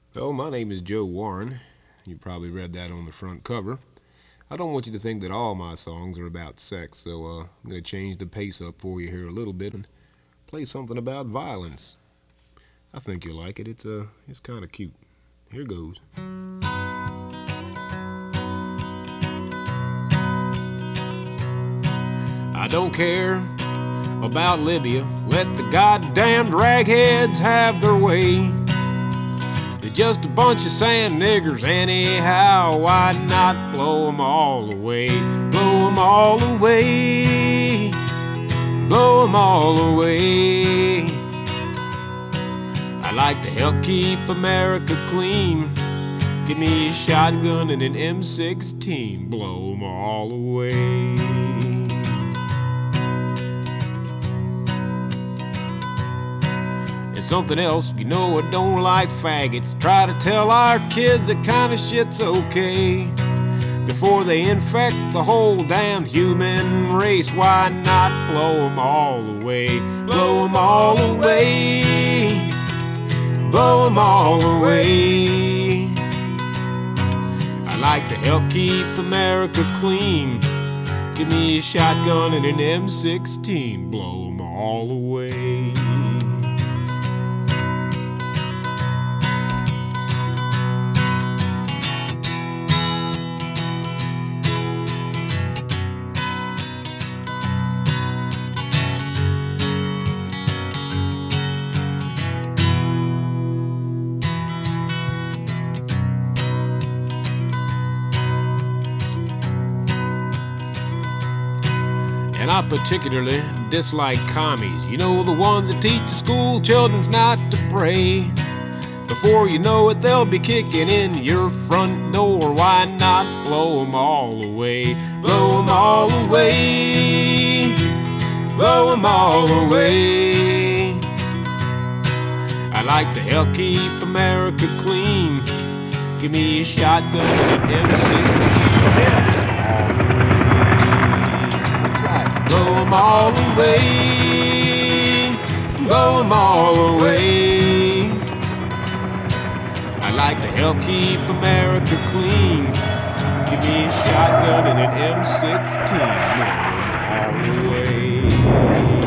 Well, my name is Joe Warren. You probably read that on the front cover. I don't want you to think that all my songs are about sex, so I'm going to change the pace up for you here a little bit and play something about violence. I think you'll like it. It's kind of cute. Here goes. I don't care about Libya. Let the goddamned ragheads have their way. They're just a bunch of sand niggers anyhow. Why not blow 'em all away? Blow 'em all away. Blow 'em all away. I like to help keep America clean. Give me a shotgun and an M16. Blow 'em all away. And something else, you know I don't like faggots. Try to tell our kids that kind of shit's okay before they infect the whole damn human race. Why not blow 'em all away? Blow 'em all away. Blow 'em all away. I like to help keep America clean. Give me a shotgun and an M16. Blow 'em all away. And I particularly dislike commies. You know, the ones that teach the school children's not to pray. Before you know it, they'll be kicking in your front door. Why not blow 'em all away? Blow 'em all away. Blow 'em all away. I like to help keep America clean. Give me a shotgun and an M16. Blow 'em all away. Blow 'em all away. I like to help keep America clean. Give me a shotgun and an M16. Blow 'em all away.